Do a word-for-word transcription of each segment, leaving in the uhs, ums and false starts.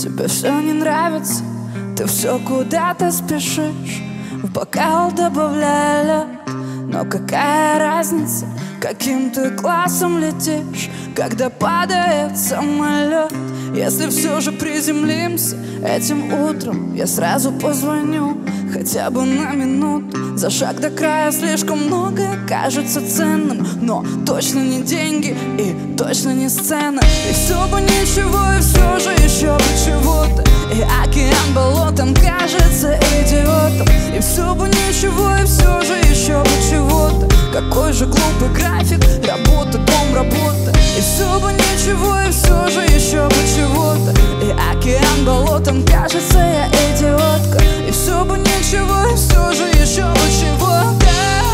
Тебе все не нравится, ты все куда-то спешишь, в бокал добавляя лед. Но какая разница, каким ты классом летишь, когда падает самолет? Если все же приземлимся этим утром, я сразу позвоню, хотя бы на минуту. За шаг до края слишком многое кажется ценным, но точно не деньги и точно не сцена. И все бы ничего, и все же еще бы чего-то. И океан болотом кажется идиотом. И все бы ничего, и все же еще бы чего-то. Какой же глупый график, работа, дом, работа. И все бы ничего, и все же еще бы чего-то. И океан болотом кажется я идиотка. И все бы ничего, и все же еще бы чего-то.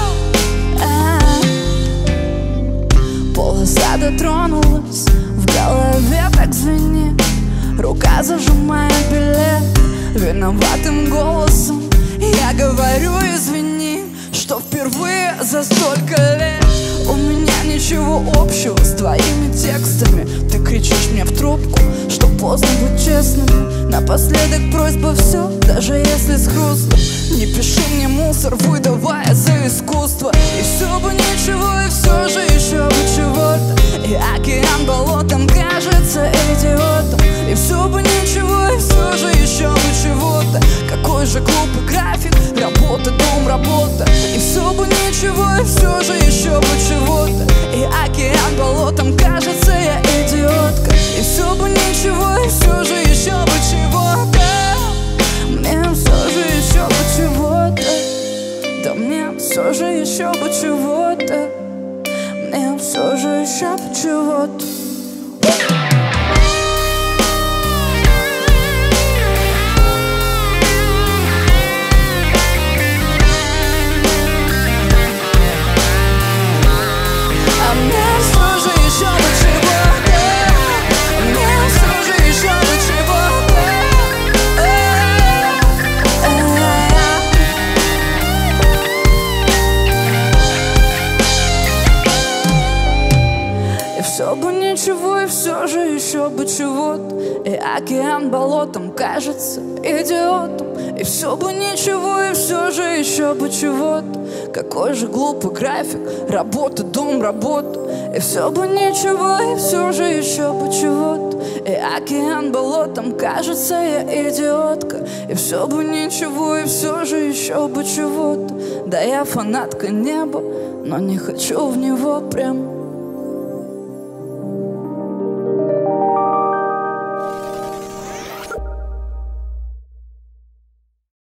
Полоса дотронулась, в голове так звенит, рука зажимает билет. Виноватым голосом я говорю извини, что впервые за столько лет у меня ничего общего с твоими текстами. Ты кричишь мне в трубку, что поздно быть честным. Напоследок просьба все, даже если с хрустом. Не пиши мне мусор, выдавая за искусство. И все бы ничего, и все же еще бы чего-то. И океан болотом кажется идиотом. И все бы ничего, и все же еще бы чего-то. Какой же глупый график, работа, дом, работа. И все бы ничего, и все же еще бы чего-то. И океан болотом кажется я идиотка. И все бы ничего, и все же еще бы чего-то. Мне все же еще бы чего-то. Да мне все же еще бы чего-то. Мне все же еще бы чего-то. Все бы ничего, и все же еще бы чего-то. И океан болотом кажется идиотом. И все бы ничего, и все же еще бы чего-то. Какой же глупый график, работа, дом, работа. И все бы ничего, и все же еще бы чего-то. И океан болотом кажется я идиотка. И все бы ничего, и все же еще бы чего-то. Да я фанатка неба, но не хочу в него прям